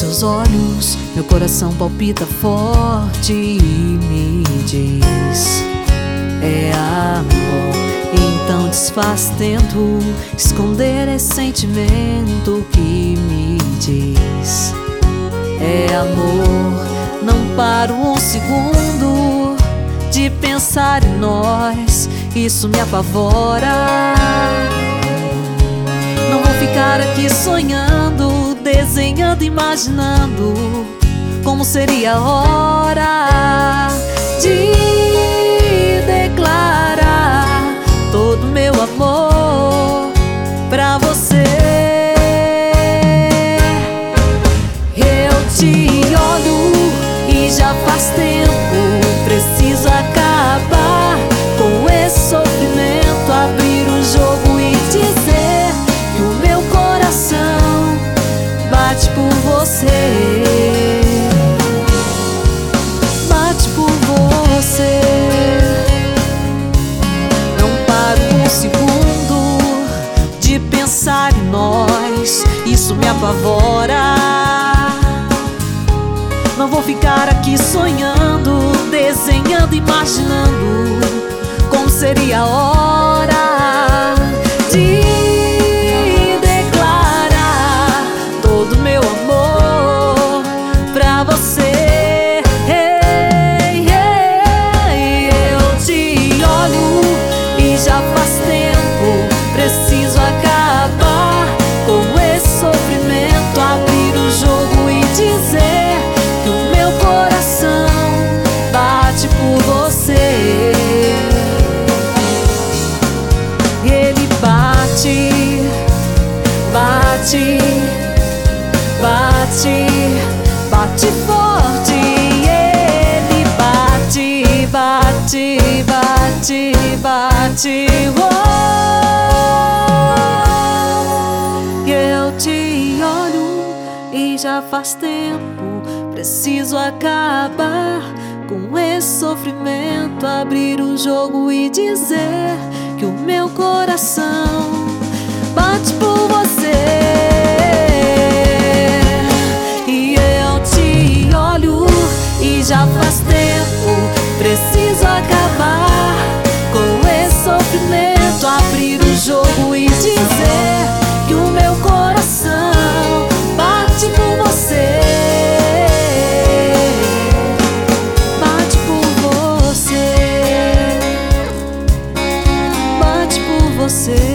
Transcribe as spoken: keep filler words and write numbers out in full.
seus olhos, meu coração palpita forte e me diz: é amor. Então desfaz, tento esconder esse sentimento que me diz: é amor. Não paro um segundo de pensar em nós, isso me apavora. Não vou ficar aqui sonhando, desenhando, imaginando como seria a hora de declarar todo meu amor pra você. Eu te olho e já faz tempo, preciso acabar com esse sofrimento, abrir o jogo e dizer que o meu coração bate por você, bate por você. Não paro um segundo de pensar em nós, isso me apavora. Não vou ficar aqui sonhando, desenhando, imaginando como seria a hora de declarar todo meu amor pra você. Hey, hey, eu te olho e já faz tempo, preciso acabar com esse sofrimento, abrir o jogo e dizer por você. Ele bate, bate, bate, bate forte. Ele bate, bate, bate, bate. Oh, eu te olho e já faz tempo, preciso acabar com esse sofrimento, abrir o jogo e dizer que o meu coração bate por você. E eu te olho e já faz tempo, preciso acabar com esse sofrimento, abrir o jogo e dizer que o meu coração bate por você. Você